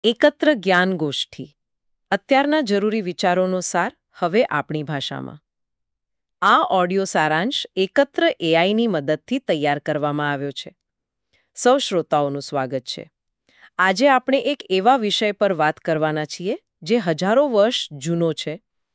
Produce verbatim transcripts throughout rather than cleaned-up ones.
એકત્ર જ્ઞાન ગોષ્ઠી અત્યારના જરૂરી વિચારોનો સાર હવે આપણી ભાષામાં. આ ઓડિયો સારાંશ એકત્ર એઆઈની મદદથી તૈયાર કરવામાં આવ્યો છે. સૌ શ્રોતાઓનું સ્વાગત છે. આજે આપણે એક એવા વિષય પર વાત કરવાના છીએ જે હજારો વર્ષ જૂનો છે,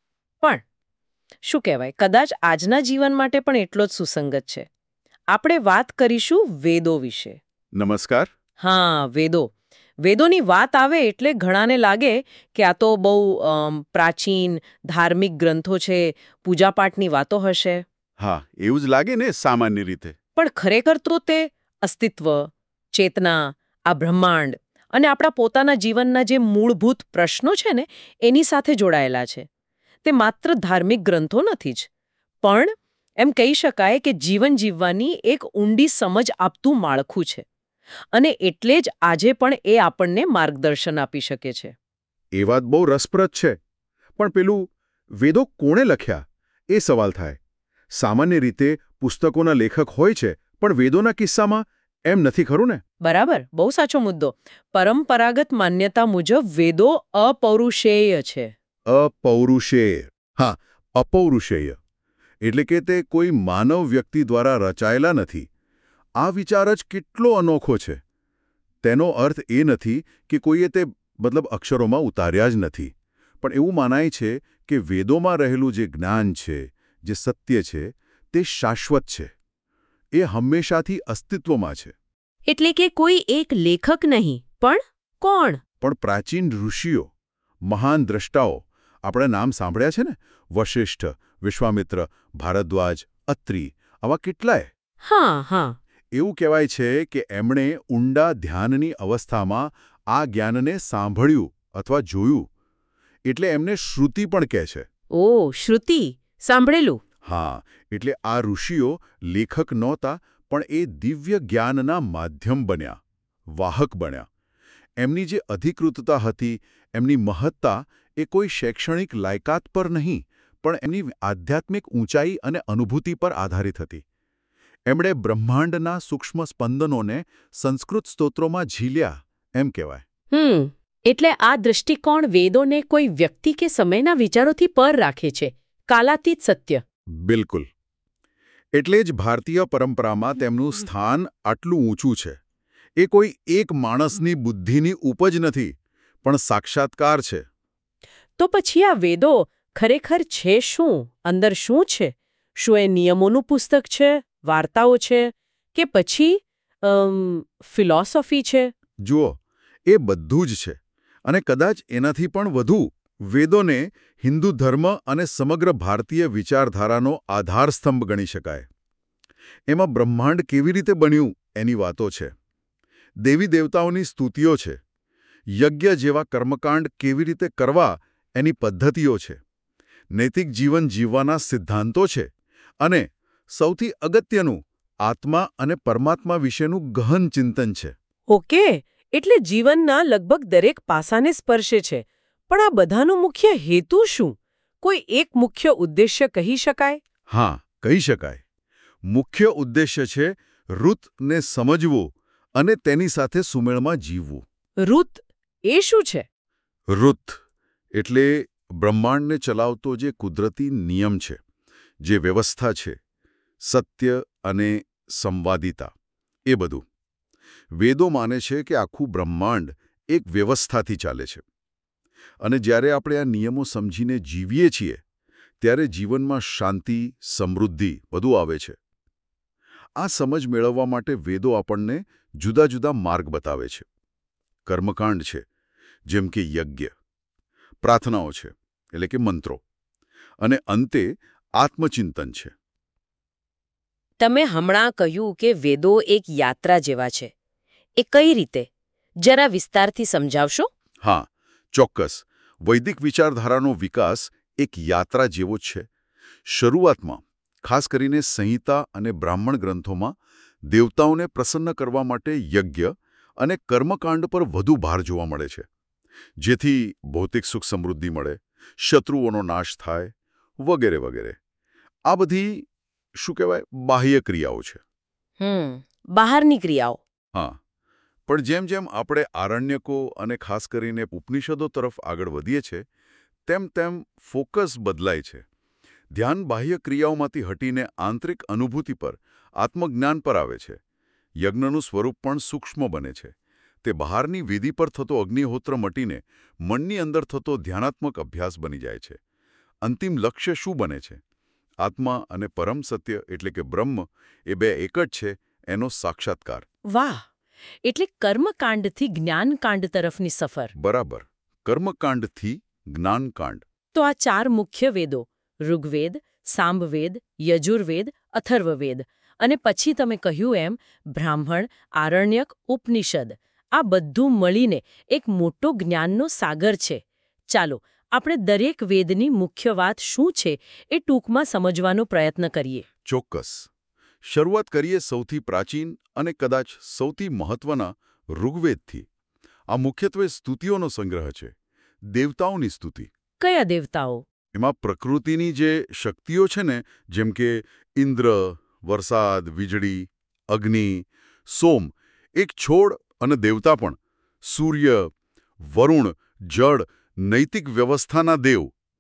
પણ શું કહેવાય કદાચ આજના જીવન માટે પણ એટલો જ સુસંગત છે. આપણે વાત કરીશું વેદો વિશે. નમસ્કાર. હા, વેદો. વેદોની વાત આવે એટલે ઘણાને લાગે કે આ તો બહુ અમ, પ્રાચીન ધાર્મિક ગ્રંથો છે, પૂજાપાઠની વાતો હશે. હા, એવું જ લાગે ને સામાન્ય રીતે. પણ ખરેખર તો તે અસ્તિત્વ, ચેતના, આ બ્રહ્માંડ અને આપણા પોતાના જીવનના જે મૂળભૂત પ્રશ્નો છે ને એની સાથે જોડાયેલા છે. તે માત્ર ધાર્મિક ગ્રંથો નથી જ, પણ એમ કહી શકાય કે જીવન જીવવાની એક ઊંડી સમજ આપતું માળખું છે. અને એટલે જ આજે પણ એ આપણને માર્ગદર્શન આપી શકે છે. એ વાત બહુ રસપ્રદ છે. પણ પેલું વેદો કોણે લખ્યા એ સવાલ થાય. સામાન્ય રીતે પુસ્તકોના લેખક હોય છે, પણ વેદોના કિસ્સામાં એમ નથી ખરું ને? બરાબર, બહુ સાચો મુદ્દો. પરંપરાગત માન્યતા મુજબ વેદો અપૌરુષેય છે. અપૌરુષેય. હા, અપૌરુષેય. એટલે કે તે કોઈ માનવ વ્યક્તિ દ્વારા રચાયેલા નથી. આ વિચાર જ કેટલો અનોખો છે. તેનો અર્થ એ નથી કે કોઈએ તે મતલબ અક્ષરોમાં ઉતાર્યા જ નથી, પણ એવું માનાય છે કે વેદોમાં રહેલું જે જ્ઞાન છે, જે સત્ય છે, તે શાશ્વત છે. એ હંમેશાથી અસ્તિત્વમાં છે. એટલે કે કોઈ એક લેખક નહીં, પણ કોણ? પણ પ્રાચીન ઋષિઓ, મહાન દ્રષ્ટાઓ, આપણે નામ સાંભળ્યા છે ને, વશિષ્ઠ, વિશ્વામિત્ર, ભારદ્વાજ, અત્રિ, આવા કેટલાય. હા હા એવું કહેવાય છે કે એમણે ઊંડા ધ્યાનની અવસ્થામાં આ જ્ઞાનને સાંભળ્યું અથવા જોયું. એટલે એમને શ્રુતિ પણ કહે છે. ઓ, શ્રુતિ, સાંભળેલું. હા, એટલે આ ઋષિઓ લેખક નહોતા, પણ એ દિવ્ય જ્ઞાનના માધ્યમ બન્યા, વાહક બન્યા. એમની જે અધિકૃતતા હતી, એમની મહત્તા એ કોઈ શૈક્ષણિક લાયકાત પર નહીં, પણ એમની આધ્યાત્મિક ઊંચાઈ અને અનુભૂતિ પર આધારિત હતી. એમણે બ્રહ્માંડના સૂક્ષ્મ સ્પંદનોને સંસ્કૃત સ્તોત્રોમાં ઝીલ્યા, એમ કહેવાય. હમ એટલે આ દૃષ્ટિકોણ વેદોને કોઈ વ્યક્તિ કે સમયના વિચારોથી પર રાખે છે, કાલાતીત સત્ય. બિલકુલ. એટલે જ ભારતીય પરંપરામાં તેમનું સ્થાન આટલું ઊંચું છે. એ કોઈ એક માણસની બુદ્ધિની ઉપજ નથી, પણ સાક્ષાત્કાર છે. તો પછી આ વેદો ખરેખર છે શું? અંદર શું છે? શું એ નિયમોનું પુસ્તક છે, વાર્તાઓ છે, કે પછી અમ, ફિલોસોફી છે? જુઓ, એ બધું જ છે. અને કદાચ એનાથી પણ વધુ. વેદોને હિન્દુ ધર્મ અને સમગ્ર ભારતીય વિચારધારાનો આધારસ્તંભ ગણી શકાય. એમાં બ્રહ્માંડ કેવી રીતે બન્યું એની વાતો છે. દેવી દેવતાઓની સ્તુતિઓ છે. યજ્ઞ જેવા કર્મકાંડ કેવી રીતે કરવા એની પદ્ધતિઓ છે. નૈતિક જીવન જીવવાના સિદ્ધાંતો છે. અને સૌથી અગત્યનું, આત્મા અને પરમાત્મા વિશેનું ગહન ચિંતન છે. ઓકે, એટલે જીવનના લગભગ દરેક પાસાને સ્પર્શે છે. પણ આ બધાનો મુખ્ય હેતુ શું? કોઈ એક મુખ્ય ઉદ્દેશ્ય કહી શકાય? હા, કહી શકાય. મુખ્ય ઉદ્દેશ્ય છે ઋતને સમજવું અને તેની સાથે સુમેળમાં જીવવું. ઋત એ શું છે? ઋત એટલે બ્રહ્માંડને ચલાવતો જે કુદરતી નિયમ છે, જે વ્યવસ્થા છે, સત્ય અને સંવાદિતા, એ બધું. વેદો માને છે કે આખું બ્રહ્માંડ એક વ્યવસ્થાથી ચાલે છે. અને જ્યારે આપણે આ નિયમો સમજીને જીવીએ છીએ, ત્યારે જીવનમાં શાંતિ, સમૃદ્ધિ બધું આવે છે. આ સમજ મેળવવા માટે વેદો આપણને જુદા જુદા માર્ગ બતાવે છે. કર્મકાંડ છે, જેમ કે યજ્ઞ. પ્રાર્થનાઓ છે, એટલે કે મંત્રો. અને અંતે આત્મચિંતન છે. તમે હમણાં કહ્યું કે વેદો એક યાત્રા જેવા છે. એ કઈ રીતે? જરા વિસ્તારથી સમજાવશો? હા, ચોક્કસ. વૈદિક વિચારધારાનો વિકાસ એક યાત્રા જેવો જ છે. શરૂઆતમાં, ખાસ કરીને સંહિતા અને બ્રાહ્મણ ગ્રંથોમાં, દેવતાઓને પ્રસન્ન કરવા માટે યજ્ઞ અને કર્મકાંડ પર વધુ ભાર જોવા મળે છે. જેથી ભૌતિક સુખ સમૃદ્ધિ મળે, શત્રુઓનો નાશ થાય, વગેરે વગેરે. આ બધી શું કહેવાય બાહ્ય ક્રિયાઓ છે. હમ બહારની ક્રિયાઓ. હા, પણ જેમ જેમ આપણે આરણ્યકો અને ખાસ કરીને ઉપનિષદો તરફ આગળ વધીએ છીએ તેમ તેમ ફોકસ બદલાય છે. ધ્યાન બાહ્ય ક્રિયાઓમાંથી હટીને આંતરિક અનુભૂતિ પર, આત્મજ્ઞાન પર આવે છે. યજ્ઞનું સ્વરૂપ પણ સૂક્ષ્મ બને છે. તે બહારની વિધિ પર થતો અગ્નિહોત્ર મટીને મનની અંદર થતો ધ્યાનાત્મક અભ્યાસ બની જાય છે. અંતિમ લક્ષ્ય શું બને છે? આત્મા અને પરમ સત્ય એટલે કે બ્રહ્મ એ બે એક જ છે, એનો સાક્ષાત્કાર. વાહ! એટલે કર્મકાંડથી જ્ઞાનકાંડ તરફની સફર. બરાબર. કર્મકાંડથી જ્ઞાનકાંડ. તો આ ચાર મુખ્ય વેદો ઋગ્વેદ, સામવેદ, યજુર્વેદ, અથર્વવેદ અને પછી તમે કહ્યું એમ બ્રાહ્મણ, આરણ્યક, ઉપનિષદ આ બધું મળીને એક મોટો જ્ઞાનનો સાગર છે. ચાલો આપણે દરેક વેદની મુખ્ય વાત શું છે એ ટૂંકમાં સમજવાનો પ્રયત્ન કરીએ. ચોક્કસ. શરૂઆત કરીએ સૌથી પ્રાચીન અને કદાચ સૌથી મહત્વના ઋગ્વેદથી. આ મુખ્યત્વે સ્તુતિઓનો સંગ્રહ છે. દેવતાઓની સ્તુતિ. કયા દેવતાઓ? એમાં પ્રકૃતિની જે શક્તિઓ છે ને, જેમ કે ઇન્દ્ર, વરસાદ, વીજળી, અગ્નિ, સોમ, એક છોડ અને દેવતા પણ, સૂર્ય, વરુણ, જળ, નૈતિક વ્યવસ્થાના દેવ,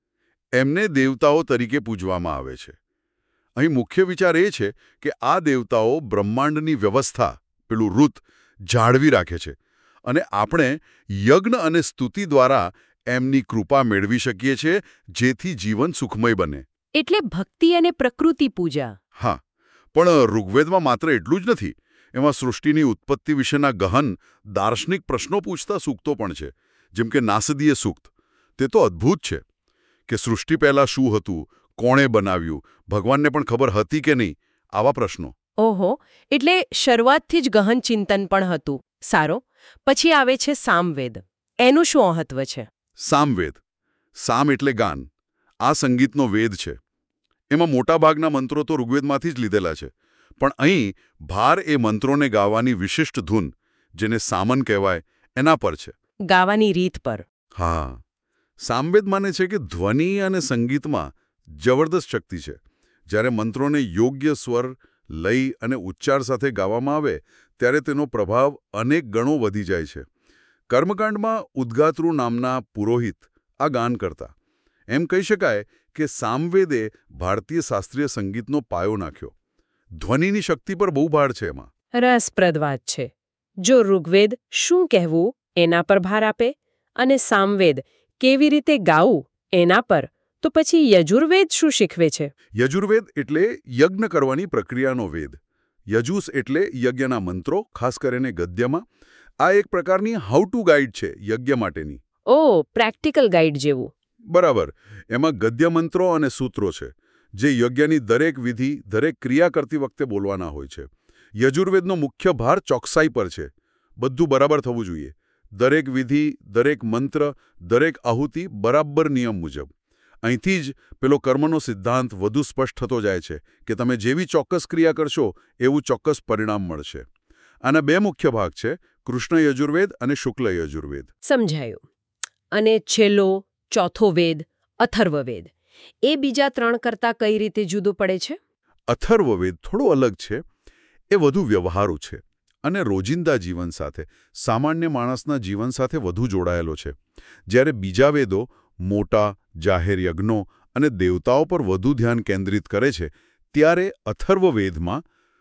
એમને દેવતાઓ તરીકે પૂજવામાં આવે છે. અહીં મુખ્ય વિચાર એ છે કે આ દેવતાઓ બ્રહ્માંડની વ્યવસ્થા, પેલું ઋત, જાળવી રાખે છે અને આપણે યજ્ઞ અને સ્તુતિ દ્વારા એમની કૃપા મેળવી શકીએ છીએ, જેથી જીવન સુખમય બને. એટલે ભક્તિ અને પ્રકૃતિ પૂજા. હા, પણ ઋગ્વેદમાં માત્ર એટલું જ નથી. એમાં સૃષ્ટિની ઉત્પત્તિ વિશેના ગહન દાર્શનિક પ્રશ્નો પૂછતા સૂક્તો પણ છે, જેમ કે નાસદીય સૂક્ત. તે તો અદ્ભુત છે કે સૃષ્ટિ પહેલાં શું હતું, કોણે બનાવ્યું, ભગવાનને પણ ખબર હતી કે નહીં, આવા પ્રશ્નો. ઓહો, એટલે શરૂઆતથી જ ગહન ચિંતન પણ હતું. સારો. પછી આવે છે સામવેદ. એનું શું મહત્વ છે? સામવેદ. સામ એટલે ગાન. આ સંગીતનો વેદ છે. એમાં મોટાભાગના મંત્રો તો ઋગ્વેદમાંથી જ લીધેલા છે, પણ અહીં ભાર એ મંત્રોને ગાવાની વિશિષ્ટ ધૂન, જેને સામન કહેવાય, એના પર છે. ગાવાની રીત પર. હા. સામવેદ માને છે કે ધ્વનિ અને સંગીતમાં જબરદસ્ત શક્તિ છે. જ્યારે મંત્રોને યોગ્ય સ્વર, લય અને ઉચ્ચાર સાથે ગાવામાં આવે ત્યારે તેનો પ્રભાવ અનેક ગણો વધી જાય છે. કર્મકાંડમાં ઉદ્ગાતૃ નામના પુરોહિત આ ગાન કરતા. એમ કહી શકાય કે સામવેદે ભારતીય શાસ્ત્રીય સંગીતનો પાયો નાખ્યો. ધ્વનિની શક્તિ પર બહુ ભાર છે એમાં. રસપ્રદ વાત છે. જો ઋગ્વેદ શું કહેવું એના પર ભાર આપે અને સામવેદ કેવી રીતે ગાવું એના પર, તો પછી યજુર્વેદ શું શીખવે છે? યજુર્વેદ એટલે યજ્ઞ કરવાની પ્રક્રિયાનો વેદ. યજુસ એટલે યજ્ઞના મંત્રો, ખાસ કરીને ગદ્યમાં. આ એક પ્રકારની હાઉ ટુ ગાઈડ છે યજ્ઞ માટેની. ઓ, પ્રેક્ટિકલ ગાઈડ જેવું. બરાબર. એમાં ગદ્ય મંત્રો અને સૂત્રો છે, જે યજ્ઞની દરેક વિધિ, દરેક ક્રિયા કરતી વખતે બોલવાના હોય છે. યજુર્વેદનો મુખ્ય ભાર ચોકસાઈ પર છે. બધું બરાબર થવું જોઈએ. દરેક વિધિ, દરેક મંત્ર, દરેક આહુતિ બરાબર નિયમ મુજબ. અહીંથી જ પેલો કર્મનો સિદ્ધાંત વધુ સ્પષ્ટ થતો જાય છે કે તમે જેવી ચોક્કસ ક્રિયા કરશો એવું ચોક્કસ પરિણામ મળશે. આના બે મુખ્ય ભાગ છે, કૃષ્ણ યજુર્વેદ અને શુક્લ યજુર્વેદ. સમજાયું. અને છેલ્લો ચોથો વેદ અથર્વવેદ, એ બીજા ત્રણ કરતાં કઈ રીતે જુદો પડે છે? અથર્વવેદ થોડો અલગ છે. એ વધુ વ્યવહારુ છે અને રોજિંદા જીવન સાથે, સામાન્ય માણસના જીવન સાથે વધુ જોડાયેલો છે. જ્યારે બીજા વેદો મોટા જાહેર યજ્ઞો અને દેવતાઓ પર વધુ ધ્યાન કેન્દ્રિત કરે છે, ત્યારે અથર્વવેદમાં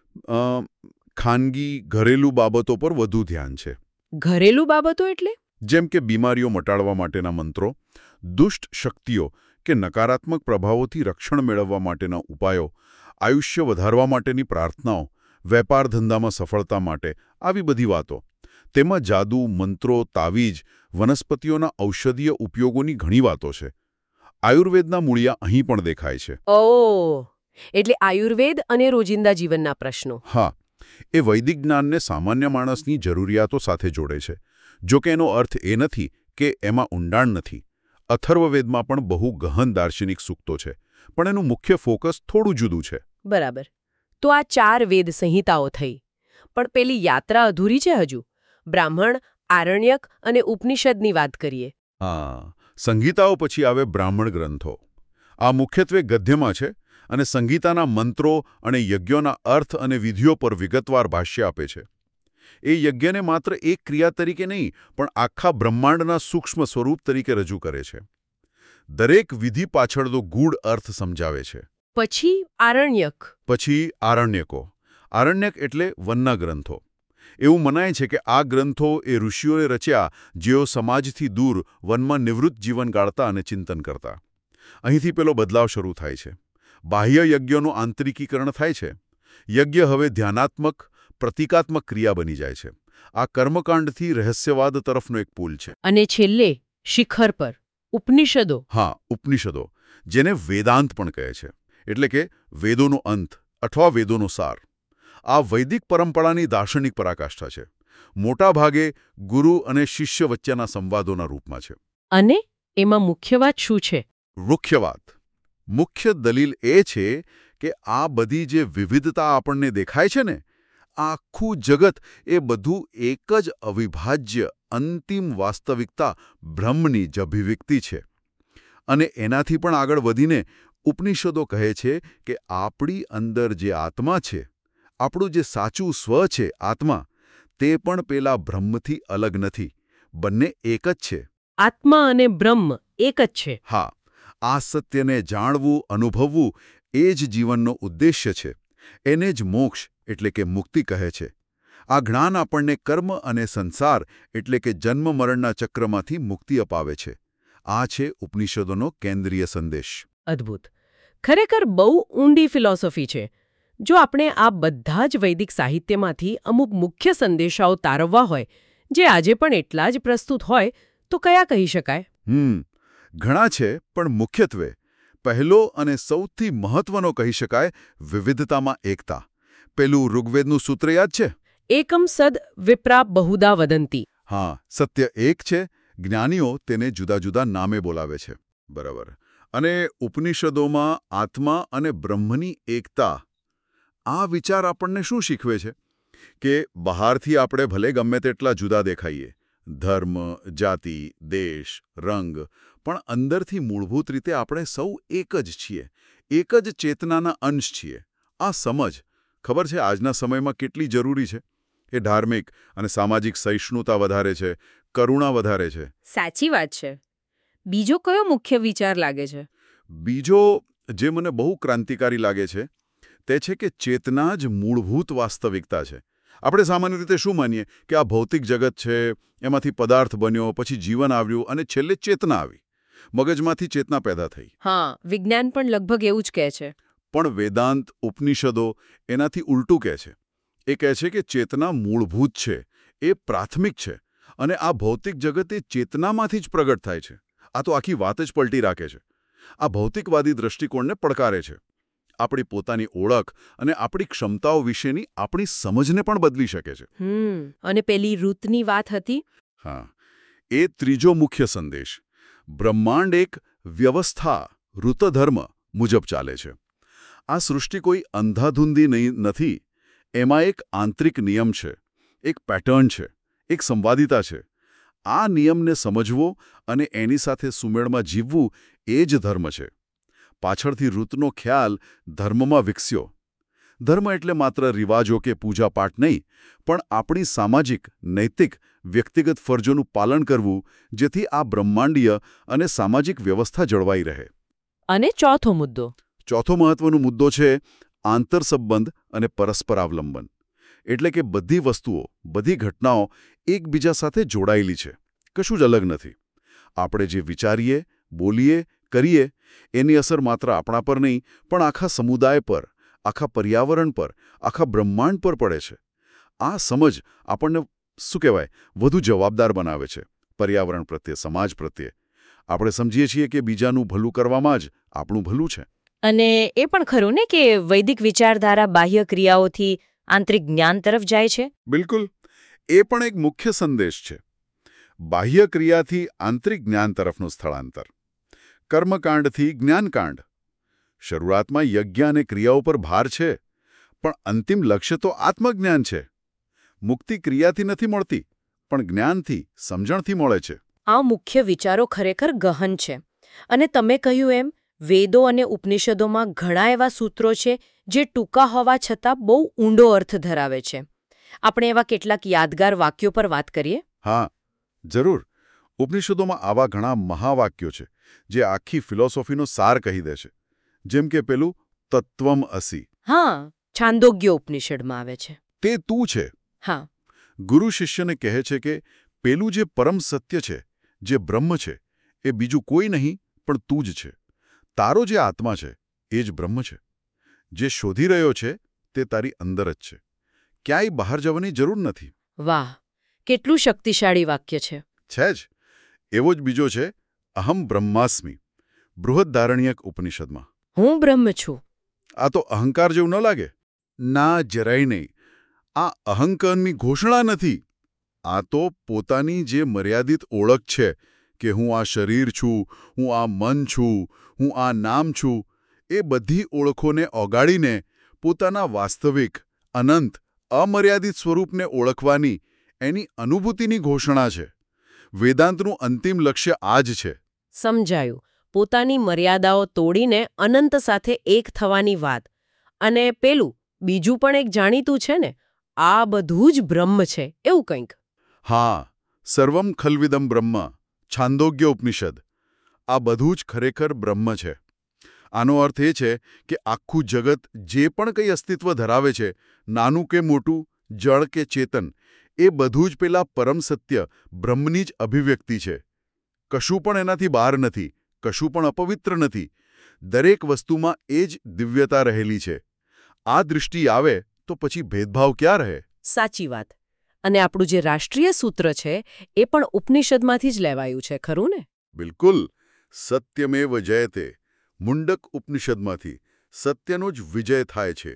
ખાનગી ઘરેલું બાબતો પર વધુ ધ્યાન છે. ઘરેલું બાબતો એટલે? જેમ કે બીમારીઓ મટાડવા માટેના મંત્રો, દુષ્ટ શક્તિઓ કે નકારાત્મક પ્રભાવોથી રક્ષણ મેળવવા માટેના ઉપાયો, આયુષ્ય વધારવા માટેની પ્રાર્થનાઓ, વેપાર ધંધામાં સફળતા માટે, આવી બધી વાતો. તેમાં જાદુ, મંત્રો, તાવીજ, વનસ્પતિઓના ઔષધીય ઉપયોગોની ઘણી વાતો છે. આયુર્વેદના મૂળિયા અહીં પણ દેખાય છે. ઓહ, એટલે આયુર્વેદ અને રોજિંદા જીવનના પ્રશ્નો. હા, એ વૈદિક જ્ઞાનને સામાન્ય માણસની જરૂરિયાતો સાથે જોડે છે. જોકે એનો અર્થ એ નથી કે એમાં ઊંડાણ નથી. અથર્વવેદમાં પણ બહુ ગહન દાર્શનિક સૂક્તો છે, પણ એનું મુખ્ય ફોકસ થોડું જુદું છે. બરાબર. તો આ ચાર વેદ સંહિતાઓ થઈ, પણ પેલી યાત્રા અધૂરી છે હજુ. બ્રાહ્મણ, આરણ્યક અને ઉપનિષદની વાત કરીએ. હા, સંહિતાઓ પછી આવે બ્રાહ્મણ ગ્રંથો. આ મુખ્યત્વે ગદ્યમાં છે અને સંહિતાના મંત્રો અને યજ્ઞોના અર્થ અને વિધિઓ પર વિગતવાર ભાષ્ય આપે છે. એ યજ્ઞને માત્ર એક ક્રિયા તરીકે નહીં પણ આખા બ્રહ્માંડના સૂક્ષ્મ સ્વરૂપ તરીકે રજૂ કરે છે. દરેક વિધિ પાછળનો ગૂઢ અર્થ સમજાવે છે. પછી આરણ્યક. પછી આરણ્યકો. આરણ્યક એટલે વનના ગ્રંથો. એવું મનાય છે કે આ ગ્રંથો એ ઋષિઓએ રચ્યા જેઓ સમાજથી દૂર વનમાં નિવૃત્ત જીવન ગાળતા અને ચિંતન કરતા. અહીંથી પેલો બદલાવ શરૂ થાય છે. બાહ્ય યજ્ઞોનું આંતરિકીકરણ થાય છે. યજ્ઞ હવે ધ્યાનાત્મક, પ્રતિકાત્મક ક્રિયા બની જાય છે. આ કર્મકાંડથી રહસ્યવાદ તરફનો એક પુલ છે. અને છેલ્લે શિખર પર ઉપનિષદો. હા, ઉપનિષદો, જેને વેદાંત પણ કહે છે. એટલે કે વેદોનો અંત અથવા વેદોનો સાર. આ વૈદિક પરંપરાની દાર્શનિક પરાકાષ્ઠા છે. મોટા ભાગે ગુરુ અને શિષ્ય વચ્ચેના સંવાદોના રૂપમાં છે. અને એમાં મુખ્ય વાત શું છે? મુખ્ય વાત, મુખ્ય દલીલ એ છે કે આ બધી જે વિવિધતા આપણને દેખાય છે ને, આખું જગત એ બધું એક જ અવિભાજ્ય અંતિમ વાસ્તવિકતા બ્રહ્મની જ અભિવ્યક્તિ છે. અને એનાથી પણ આગળ વધીને ઉપનિષદો કહે છે કે આપણી અંદર જે આત્મા છે, આપણું જે સાચું સ્વ છે આત્મા, તે પણ પેલા બ્રહ્મથી અલગ નથી. બંને એક જ છે. આત્મા અને બ્રહ્મ એક જ છે. હા, આ સત્યને જાણવું, અનુભવવું એ જ જીવનનો ઉદ્દેશ્ય છે. એને જ મોક્ષ એટલે કે મુક્તિ કહે છે. આ જ્ઞાન આપણને કર્મ અને સંસાર એટલે કે જન્મ મરણના ચક્રમાંથી મુક્તિ અપાવે છે. આ છે ઉપનિષદોનો કેન્દ્રીય સંદેશ. અદ્ભુત. ખરેખર બહુ ઊંડી ફિલોસોફી છે. જો આપણે આ બધા જ વૈદિક સાહિત્યમાંથી અમુક મુખ્ય સંદેશાઓ તારવવા હોય, જે આજે પણ એટલા જ પ્રસ્તુત હોય, તો કયા કહી શકાય? હમ ઘણા છે, પણ મુખ્યત્વે પહેલો અને સૌથી મહત્વનો કહી શકાય વિવિધતામાં એકતા. પેલું ઋગ્વેદનું સૂત્ર યાદ છે? એકમ સદ વિપ્રા બહુધા વદંતી. હા, સત્ય એક છે. જ્ઞાનીઓ તેને જુદા જુદા નામે બોલાવે છે. બરાબર. અને ઉપનિષદોમાં આત્મા અને બ્રહ્મની એકતા. આ વિચાર આપણને શું શીખવે છે? કે બહારથી આપણે ભલે ગમે તેટલા જુદા દેખાઈએ, ધર્મ, જાતિ, દેશ, રંગ, પણ અંદરથી મૂળભૂત રીતે આપણે સૌ એક જ છીએ. એક જ ચેતનાના અંશ છીએ. આ સમજ, ખબર છે આજના સમયમાં કેટલી જરૂરી છે? એ ધાર્મિક અને સામાજિક સહિષ્ણુતા વધારે છે, કરુણા વધારે છે. સાચી વાત છે. બીજો કયો મુખ્ય વિચાર લાગે છે? બીજો જે મને બહુ ક્રાંતિકારી લાગે છે તે છે કે ચેતના જ મૂળભૂત વાસ્તવિકતા છે. આપણે સામાન્ય રીતે શું માનીએ કે આ ભૌતિક જગત છે, એમાંથી પદાર્થ બન્યો, પછી જીવન આવ્યું અને છેલ્લે ચેતના આવી. મગજમાંથી ચેતના પેદા થઈ. હા, વિજ્ઞાન પણ લગભગ એવું જ કહે છે. પણ વેદાંત, ઉપનિષદો એનાથી ઉલટું કહે છે. એ કહે છે કે ચેતના મૂળભૂત છે, એ પ્રાથમિક છે, અને આ ભૌતિક જગત એ ચેતનામાંથી જ પ્રગટ થાય છે. આ તો આખી વાત જ પલટી રાખે છે. આ ભૌતિકવાદી દ્રષ્ટિકોણને પડકારે છે. આપણી પોતાની ઓળખ અને આપણી ક્ષમતાઓ વિશેની આપણી સમજને પણ બદલી શકે છે. હમ અને પેલી ઋતની વાત હતી? હા, એ ત્રીજો મુખ્ય સંદેશ. બ્રહ્માંડ એક વ્યવસ્થા, ઋતધર્મ મુજબ ચાલે છે. આ સૃષ્ટિ કોઈ અંધાધૂંધી નહીં નથી. એમાં એક આંતરિક નિયમ છે, એક પેટર્ન છે, એક સંવાદિતા છે. આ નિયમને સમજવો અને એની સાથે સુમેળમાં જીવવું એ જ ધર્મ છે. પાછળથી ઋતનો ખ્યાલ ધર્મમાં વિકસ્યો. ધર્મ એટલે માત્ર રિવાજો કે પૂજાપાઠ નહીં, પણ આપણી સામાજિક, નૈતિક, વ્યક્તિગત ફરજોનું પાલન કરવું, જેથી આ બ્રહ્માંડીય અને સામાજિક વ્યવસ્થા જળવાઈ રહે. અને ચોથો મુદ્દો? ચોથો મહત્વનો મુદ્દો છે આંતરસંબંધ અને પરસ્પરાવલંબન. એટલે કે બધી વસ્તુઓ, બધી ઘટનાઓ એકબીજા સાથે જોડાયેલી છે, કશું જ અલગ નથી. આપણે જે વિચારીએ, બોલીએ, કરીએ એની અસર માત્ર આપણા પર નહીં, પણ આખા સમુદાય પર, આખા પર્યાવરણ પર, આખા બ્રહ્માંડ પર પડે છે. આ સમજ આપણને શું કહેવાય વધુ જવાબદાર બનાવે છે પર્યાવરણ પ્રત્યે, સમાજ પ્રત્યે. આપણે સમજીએ છીએ કે બીજાનું ભલું કરવામાં જ આપણું ભલું છે. અને એ પણ ખરું ને કે વૈદિક વિચારધારા બાહ્ય ક્રિયાઓથી આંતરિક જ્ઞાન તરફ જાય છે? બિલકુલ. એ પણ એક મુખ્ય સંદેશ છે. બાહ્ય ક્રિયાથી આંતરિક જ્ઞાન તરફનું સ્થળાંતર. કર્મકાંડથી જ્ઞાનકાંડ. શરૂઆતમાં યજ્ઞ અને ક્રિયાઓ પર ભાર છે, પણ અંતિમ લક્ષ્ય તો આત્મજ્ઞાન છે. મુક્તિ ક્રિયાથી નથી મળતી, પણ જ્ઞાનથી, સમજણથી મળે છે. આ મુખ્ય વિચારો ખરેખર ગહન છે. અને તમે કહ્યું એમ વેદો અને ઉપનિષદોમાં ઘણા એવા સૂત્રો છે જે ટૂંકા હોવા છતાં બહુ ઊંડો અર્થ ધરાવે છે. આપણે એવા કેટલાક યાદગાર વાક્યો પર વાત કરીએ. હા, જરૂર. ઉપનિષદોમાં આવા ઘણા મહાવાક્યો છે જે આખી ફિલોસોફીનો સાર કહી દે છે. જેમ કે પેલું તત્વમ અસી. હા, છાંદોગ્ય ઉપનિષદમાં આવે છે. તે તું છે. હા. ગુરુ શિષ્યને કહે છે કે પેલું જે પરમ સત્ય છે, જે બ્રહ્મ છે, એ બીજું કોઈ નહીં પણ તું જ છે. તારો જે આત્મા છે એ જ બ્રહ્મ છે. જે શોધી રહ્યો છે તે તારી અંદર જ છે. ક્યાંય બહાર જવાની જરૂર નથી. વાહ, કેટલું શક્તિશાળી વાક્ય છે. છે જ. એવો જ બીજો છે અહમ બ્રહ્માસ્મિ, બૃહદારણ્યક ઉપનિષદમાં. હું બ્રહ્મ છું. આ તો અહંકાર જેવું ન લાગે? ના, જરાય નહીં. આ અહંકારની ઘોષણા નથી. આ તો પોતાની જે મર્યાદિત ઓળખ છે કે હું આ શરીર છું, હું આ મન છું, હું આ નામ છું, એ બધી ઓળખોને ઓગાળીને પોતાના વાસ્તવિક, અનંત, અમર્યાદિત સ્વરૂપને ઓળખવાની એની અનુભૂતિની ઘોષણા છે. વેદાંતનું અંતિમ લક્ષ્ય આ જ છે. સમજાયું. પોતાની મર્યાદાઓ તોડીને અનંત સાથે એક થવાની વાત. અને પેલું બીજું પણ એક જાણીતું છે ને, આ બધું જ બ્રહ્મ છે, એવું કંઈક. હા, સર્વમ ખલ્વિદમ બ્રહ્મ, છાંદોગ્ય ઉપનિષદ. આ બધું જ ખરેખર બ્રહ્મ છે. આનો અર્થ એ છે કે આખું જગત જે પણ કંઈ અસ્તિત્વ ધરાવે છે, નાનું કે મોટું, જળ કે ચેતન, એ બધું જ પેલા પરમ સત્ય બ્રહ્મની જ અભિવ્યક્તિ છે. કશું પણ એનાથી બહાર નથી, કશું પણ અપવિત્ર નથી. દરેક વસ્તુમાં એ જ દિવ્યતા રહેલી છે. આ દૃષ્ટિ આવે તો પછી ભેદભાવ ક્યાં રહે? સાચી વાત. અને આપણું જે રાષ્ટ્રીય સૂત્ર છે એ પણ ઉપનિષદમાંથી જ લેવાયું છે, ખરું ને? બિલકુલ. સત્યમેવ જયતે. મુંડક ઉપનિષદમાંથી સત્યનો જ વિજય થાય છે.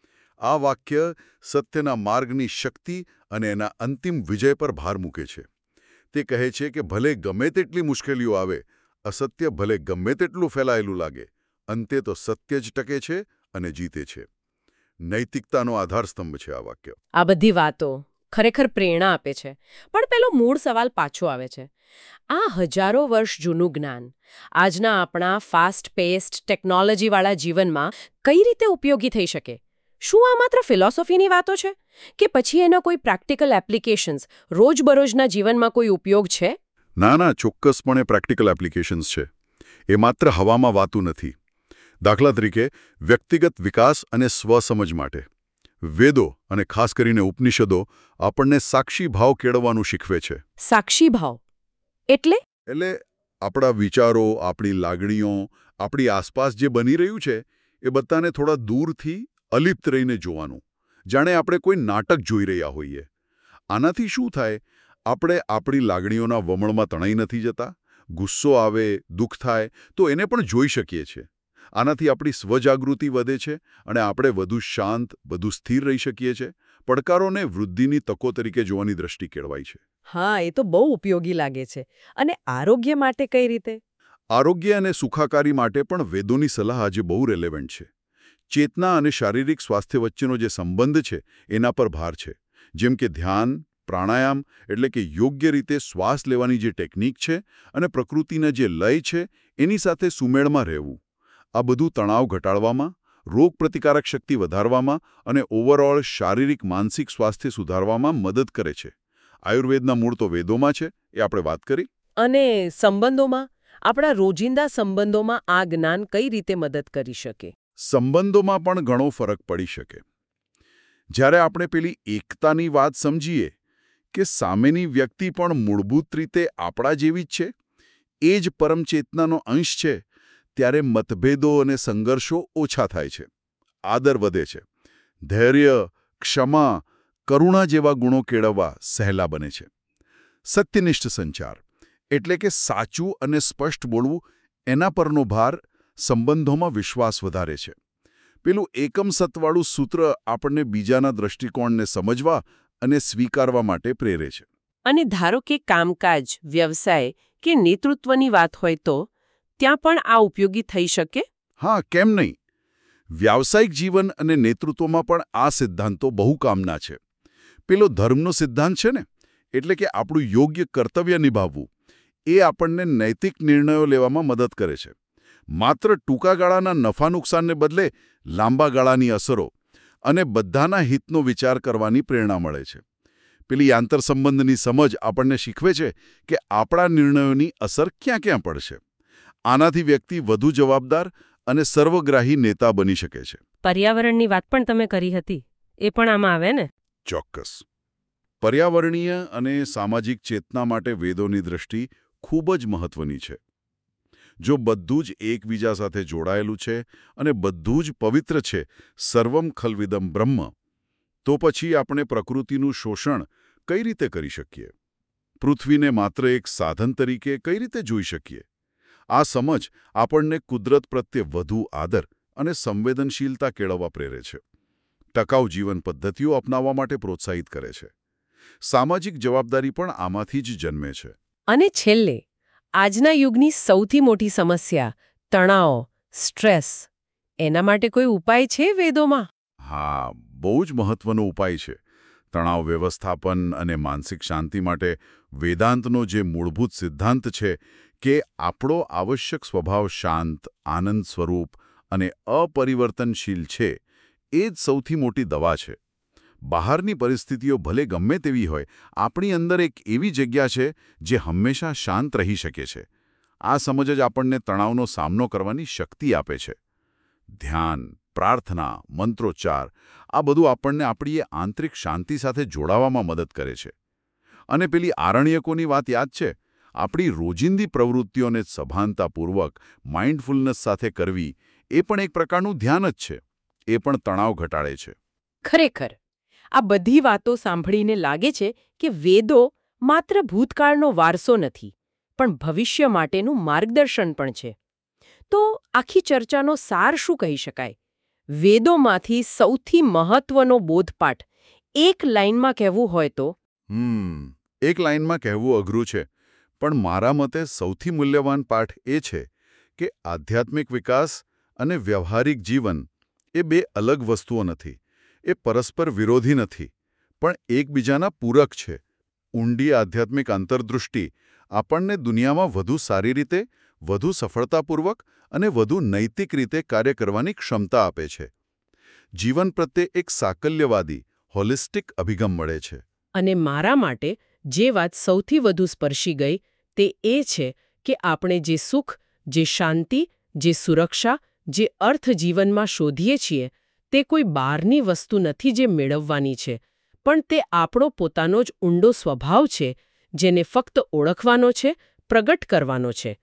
આ વાક્ય સત્યના માર્ગની શક્તિ અને એના અંતિમ વિજય પર ભાર મૂકે છે. તે કહે છે કે ભલે ગમે તેટલી મુશ્કેલીઓ આવે, અસત્ય ભલે ગમે તેટલું ફેલાયેલું લાગે, અંતે તો સત્ય જ ટકે છે અને જીતે છે. નૈતિકતાનો આધારસ્તંભ છે આ વાક્ય. આ બધી વાતો ખરેખર પ્રેરણા આપે છે. પણ પેલો મૂળ સવાલ પાછો આવે છે. આ હજારો વર્ષ જૂનું જ્ઞાન આજના આપણા ફાસ્ટ પેસ્ડ ટેકનોલોજીવાળા જીવનમાં કઈ રીતે ઉપયોગી થઈ શકે? શું આ માત્ર ફિલોસોફીની વાતો છે કે પછી એના કોઈ પ્રેક્ટિકલ એપ્લિકેશન્સ, રોજબરોજના જીવનમાં કોઈ ઉપયોગ છે? ના ના, ચોક્કસપણે પ્રેક્ટિકલ એપ્લિકેશન્સ છે. એ માત્ર હવામાં વાતું નથી. દાખલા તરીકે વ્યક્તિગત વિકાસ અને સ્વસમજ માટે વેદો અને ખાસ કરીને ઉપનિષદો આપણને સાક્ષી ભાવ કેળવવાનું શીખવે છે. સાક્ષી ભાવ એટલે? એટલે આપણા વિચારો, આપણી લાગણીઓ, આપણી આસપાસ જે બની રહ્યું છે એ બધાને થોડા દૂરથી અલિપ્ત રહીને જોવાનું, જાણે આપણે કોઈ નાટક જોઈ રહ્યા હોઈએ. આનાથી શું થાય? આપણે આપણી લાગણીઓના વમળમાં તણાઈ નથી જતા. ગુસ્સો આવે, દુઃખ થાય તો એને પણ જોઈ શકીએ છીએ. આનાથી આપણી સ્વજાગૃતિ વધે છે અને આપણે વધુ શાંત, વધુ સ્થિર રહી શકીએ છીએ. પડકારોને વૃદ્ધિની તકો તરીકે જોવાની દ્રષ્ટિ કેળવાય છે. હા, એ તો બહુ ઉપયોગી લાગે છે. અને આરોગ્ય માટે કઈ રીતે? આરોગ્ય અને સુખાકારી માટે પણ વેદોની સલાહ આજે બહુ રેલેવન્ટ છે. ચેતના અને શારીરિક સ્વાસ્થ્ય વચ્ચેનો જે સંબંધ છે એના પર ભાર છે. જેમ કે ધ્યાન, પ્રાણાયામ એટલે કે યોગ્ય રીતે શ્વાસ લેવાની જે ટેકનિક છે અને પ્રકૃતિના જે લય છે એની સાથે સુમેળમાં રહેવું. આ બધું તણાવ ઘટાડવામાં, રોગપ્રતિકારક શક્તિ વધારવામાં અને ઓવરઓલ શારીરિક માનસિક સ્વાસ્થ્ય સુધારવામાં મદદ કરે છે. આયુર્વેદના મૂળ તો વેદોમાં છે, એ આપણે વાત કરી. અને સંબંધોમાં, આપણા રોજિંદા સંબંધોમાં આ જ્ઞાન કઈ રીતે મદદ કરી શકે? સંબંધોમાં પણ ઘણો ફરક પડી શકે. જ્યારે આપણે પેલી એકતાની વાત સમજીએ કે સામેની વ્યક્તિ પણ મૂળભૂત રીતે આપણા જેવી જ છે, એ જ પરમચેતનાનો અંશ છે, ત્યારે મતભેદો અને સંઘર્ષો ઓછા થાય છે. આદર વધે છે. ધૈર્ય, ક્ષમા, કરુણા જેવા ગુણો કેળવવા સહેલા બને છે. સત્યનિષ્ઠ સંચાર એટલે કે સાચું અને સ્પષ્ટ બોલવું, એના પરનો ભાર સંબંધોમાં વિશ્વાસ વધારે છે. પેલું એકમ સતવાળું સૂત્ર આપણને બીજાના દૃષ્ટિકોણને સમજવા અને સ્વીકારવા માટે પ્રેરે છે. અને ધારો કે કામકાજ, વ્યવસાય કે નેતૃત્વની વાત હોય તો ત્યાં પણ આ ઉપયોગી થઈ શકે? હા, કેમ નહીં? વ્યાવસાયિક જીવન અને નેતૃત્વમાં પણ આ સિદ્ધાંતો બહુ કામના છે. પેલો ધર્મનો સિદ્ધાંત છે ને, એટલે કે આપણું યોગ્ય કર્તવ્ય નિભાવવું, એ આપણને નૈતિક નિર્ણયો લેવામાં મદદ કરે છે. માત્ર ટૂંકા ગાળાના નફા નુકસાનને બદલે લાંબા ગાળાની અસરો અને બધાના હિતનો વિચાર કરવાની પ્રેરણા મળે છે. પેલી આંતરસંબંધની સમજ આપણને શીખવે છે કે આપણા નિર્ણયોની અસર ક્યાં ક્યાં પડશે. આનાથી વ્યક્તિ વધુ જવાબદાર અને સર્વગ્રાહી નેતા બની શકે છે. પર્યાવરણની વાત પણ તમે કરી હતી, એ પણ આમાં આવે ને? ચોક્કસ. પર્યાવરણીય અને સામાજિક ચેતના માટે વેદોની દૃષ્ટિ ખૂબ જ મહત્વની છે. જો બધું જ એકબીજા સાથે જોડાયેલું છે અને બધું જ પવિત્ર છે, સર્વમ ખલ્વિદમ બ્રહ્મ, તો પછી આપણે પ્રકૃતિનું શોષણ કઈ રીતે કરી શકીએ? પૃથ્વીને માત્ર એક સાધન તરીકે કઈ રીતે જોઈ શકીએ? આ સમજ આપણને કુદરત પ્રત્યે વધુ આદર અને સંવેદનશીલતા કેળવવા પ્રેરે છે. ટકાઉ જીવન પદ્ધતિઓ અપનાવવા માટે પ્રોત્સાહિત કરે છે. સામાજિક જવાબદારી પણ આમાંથી જ જન્મે છે. અને છેલ્લે, આજના યુગની સૌથી મોટી સમસ્યા તણાવ, સ્ટ્રેસ, એના માટે કોઈ ઉપાય છે વેદોમાં? હા, બહુ જ મહત્વનો ઉપાય છે. તણાવ વ્યવસ્થાપન અને માનસિક શાંતિ માટે વેદાંતનો જે મૂળભૂત સિદ્ધાંત છે કે આપણો આવશ્યક સ્વભાવ શાંત, આનંદ સ્વરૂપ અને અપરિવર્તનશીલ છે, એ જ સૌથી મોટી દવા છે. બહારની પરિસ્થિતિઓ ભલે ગમે તેવી હોય, આપણી અંદર એક એવી જગ્યા છે જે હંમેશા શાંત રહી શકે છે. આ સમજ જ આપણને તણાવનો સામનો કરવાની શક્તિ આપે છે. ધ્યાન, પ્રાર્થના, મંત્રોચ્ચાર, આ બધું આપણને આપણી એ આંતરિક શાંતિ સાથે જોડાવામાં મદદ કરે છે. અને પેલી આરણ્યકોની વાત યાદ છે? આપણી રોજિંદી પ્રવૃત્તિઓને સભાનતાપૂર્વક માઇન્ડફુલનેસ સાથે કરવી, એ પણ એક પ્રકારનું ધ્યાન જ છે. એ પણ તણાવ ઘટાડે છે. ખરેખર, આ બધી વાતો સાંભળીને લાગે છે કે વેદો માત્ર ભૂતકાળનો વારસો નથી, પણ ભવિષ્ય માટેનું માર્ગદર્શન પણ છે. તો આખી ચર્ચાનો સાર શું કહી શકાય? વેદોમાંથી સૌથી મહત્વનો બોધપાઠ એક લાઇનમાં કહેવું હોય તો? હમ એક લાઇનમાં કહેવું અઘરું છે, પણ મારા મતે સૌથી મૂલ્યવાન પાઠ એ છે કે આધ્યાત્મિક વિકાસ અને વ્યવહારિક જીવન એ બે અલગ વસ્તુઓ નથી. એ પરસ્પર વિરોધી નથી, પણ એકબીજાના પૂરક છે. ઊંડી આધ્યાત્મિક અંતર્દૃષ્ટિ આપણને દુનિયામાં વધુ સારી રીતે, વધુ સફળતાપૂર્વક અને વધુ નૈતિક રીતે કાર્ય કરવાની ક્ષમતા આપે છે. જીવન પ્રત્યે એક સાકલ્યવાદી, હોલિસ્ટિક અભિગમ મળે છે. અને મારા માટે જે વાત સૌથી વધુ સ્પર્શી ગઈ તે એ છે કે આપણે જે સુખ, જે શાંતિ, જે સુરક્ષા, જે અર્થ જીવનમાં શોધીએ છીએ, તે કોઈ બહારની વસ્તુ નથી જે મેળવવાની છે, પણ તે આપણો પોતાનો જ ઊંડો સ્વભાવ છે, જેને ફક્ત ઓળખવાનો છે, પ્રગટ કરવાનો છે.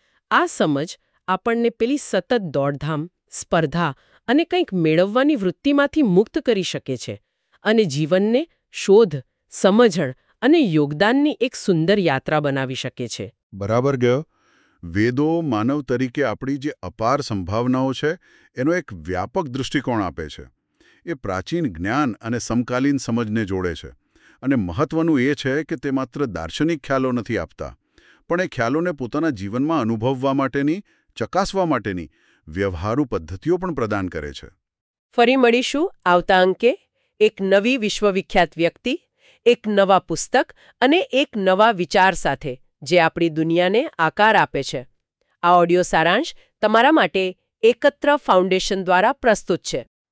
આ સમજ આપણને પેલી સતત દોડધામ, સ્પર્ધા અને કંઈક મેળવવાની વૃત્તિમાંથી મુક્ત કરી શકે છે અને જીવનને શોધ, સમજણ અને યોગદાનની એક સુંદર યાત્રા બનાવી શકે છે. બરાબર ગયો. વેદો માનવ તરીકે આપણી જે અપાર સંભાવનાઓ છે એનો એક વ્યાપક દૃષ્ટિકોણ આપે છે. એ પ્રાચીન જ્ઞાન અને સમકાલીન સમજને જોડે છે. અને મહત્વનું એ છે કે તે માત્ર દાર્શનિક ખ્યાલો નથી આપતા, પણ એ ખ્યાલોને પોતાના જીવનમાં અનુભવવા માટેની, ચકાસવા માટેની વ્યવહારુ પદ્ધતિઓ પણ પ્રદાન કરે છે. ફરી મળીશું આવતા અંકે એક નવી વિશ્વવિખ્યાત વ્યક્તિ, એક નવા પુસ્તક અને એક નવા વિચાર સાથે, જે આપણી દુનિયાને આકાર આપે છે. આ ઓડિયો સારાંશ તમારા માટે એકત્ર ફાઉન્ડેશન દ્વારા પ્રસ્તુત છે.